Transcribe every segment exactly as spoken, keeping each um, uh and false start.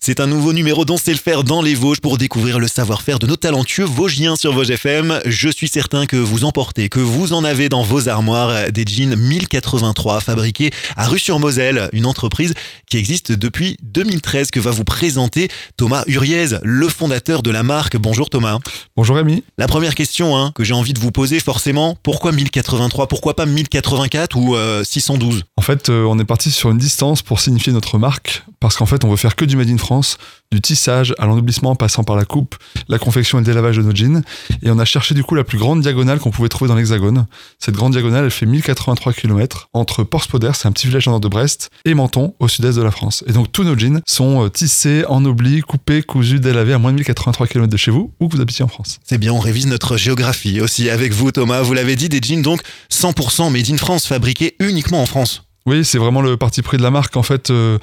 C'est un nouveau numéro d'On sait le faire dans les Vosges pour découvrir le savoir-faire de nos talentueux Vosgiens sur Vosges F M. Je suis certain que vous en portez, que vous en avez dans vos armoires des jeans mille quatre-vingt-trois fabriqués à Rue-sur-Moselle, une entreprise qui existe depuis deux mille treize que va vous présenter Thomas Huriez, le fondateur de la marque. Bonjour Thomas. Bonjour Rémi. La première question hein, que j'ai envie de vous poser forcément, pourquoi mille quatre-vingt-trois? Pourquoi pas mille quatre-vingt-quatre ou euh, six cent douze? En fait, euh, on est parti sur une distance pour signifier notre marque parce qu'en fait, on veut faire que du Made in France, du tissage à l'ennoblissement passant par la coupe, la confection et le délavage de nos jeans. Et on a cherché du coup la plus grande diagonale qu'on pouvait trouver dans l'Hexagone. Cette grande diagonale, elle fait mille quatre-vingt-trois kilomètres entre Port-Spodère, c'est un petit village au nord de Brest, et Menton, au sud-est de la France. Et donc tous nos jeans sont tissés, ennoblis, coupés, cousus, délavés à moins de mille quatre-vingt-trois kilomètres de chez vous, ou que vous habitiez en France. C'est bien, on révise notre géographie aussi avec vous Thomas. Vous l'avez dit, des jeans donc cent pour cent made in France, fabriqués uniquement en France. Oui, c'est vraiment le parti pris de la marque. En fait, euh,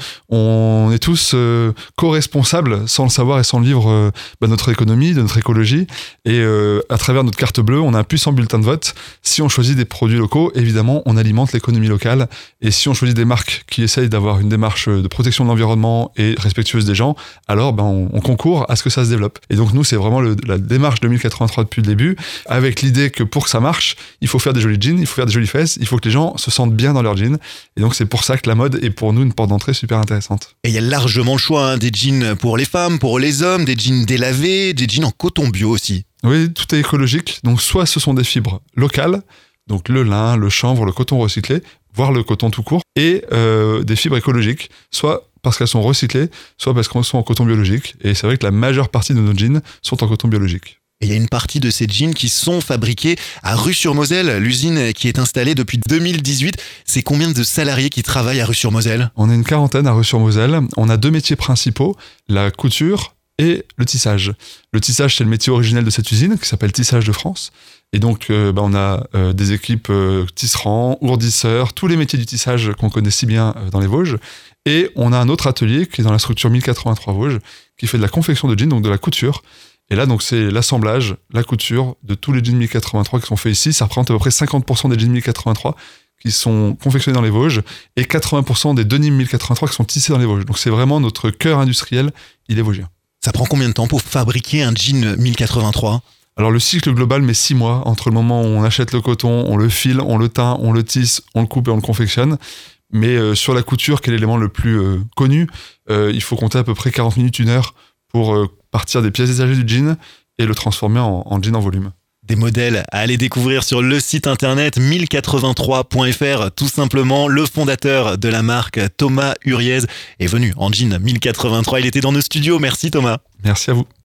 on est tous euh, co-responsables, sans le savoir et sans le vivre, euh, bah, de notre économie, de notre écologie. Et euh, à travers notre carte bleue, on a un puissant bulletin de vote. Si on choisit des produits locaux, évidemment, on alimente l'économie locale. Et si on choisit des marques qui essayent d'avoir une démarche de protection de l'environnement et respectueuse des gens, alors ben, on, on concourt à ce que ça se développe. Et donc nous, c'est vraiment le, la démarche de mille quatre-vingt-trois depuis le début, avec l'idée que pour que ça marche, il faut faire des jolis jeans, il faut faire des jolies fesses, il faut que les gens se sentent bien dans leurs jeans. Et donc c'est pour ça que la mode est pour nous une porte d'entrée super intéressante. Et il y a largement le choix, hein, des jeans pour les femmes, pour les hommes, des jeans délavés, des jeans en coton bio aussi. Oui, tout est écologique. Donc soit ce sont des fibres locales, donc le lin, le chanvre, le coton recyclé, voire le coton tout court, et euh, des fibres écologiques, soit parce qu'elles sont recyclées, soit parce qu'elles sont en coton biologique. Et c'est vrai que la majeure partie de nos jeans sont en coton biologique. Et il y a une partie de ces jeans qui sont fabriqués à Rue-sur-Moselle, l'usine qui est installée depuis deux mille dix-huit. C'est combien de salariés qui travaillent à Rue-sur-Moselle? On est une quarantaine à Rue-sur-Moselle. On a deux métiers principaux, la couture et le tissage. Le tissage, c'est le métier originel de cette usine qui s'appelle Tissage de France. Et donc, euh, bah, on a euh, des équipes euh, tisserands, ourdisseurs, tous les métiers du tissage qu'on connaît si bien euh, dans les Vosges. Et on a un autre atelier qui est dans la structure mille quatre-vingt-trois Vosges, qui fait de la confection de jeans, donc de la couture. Et là, donc, c'est l'assemblage, la couture de tous les jeans mille quatre-vingt-trois qui sont faits ici. Ça représente à peu près cinquante pour cent des jeans mille quatre-vingt-trois qui sont confectionnés dans les Vosges et quatre-vingts pour cent des denims mille quatre-vingt-trois qui sont tissés dans les Vosges. Donc, c'est vraiment notre cœur industriel, il est vosgien. Ça prend combien de temps pour fabriquer un jean mille quatre-vingt-trois? Alors, le cycle global met six mois entre le moment où on achète le coton, on le file, on le teint, on le tisse, on le coupe et on le confectionne. Mais euh, sur la couture, qui est l'élément le plus euh, connu, euh, il faut compter à peu près quarante minutes, une heure pour euh, partir des pièces détachées du jean et le transformer en, en jean en volume. Des modèles à aller découvrir sur le site internet mille quatre-vingt-trois point f r. Tout simplement, le fondateur de la marque, Thomas Huriez, est venu en jean mille quatre-vingt-trois. Il était dans nos studios. Merci Thomas. Merci à vous.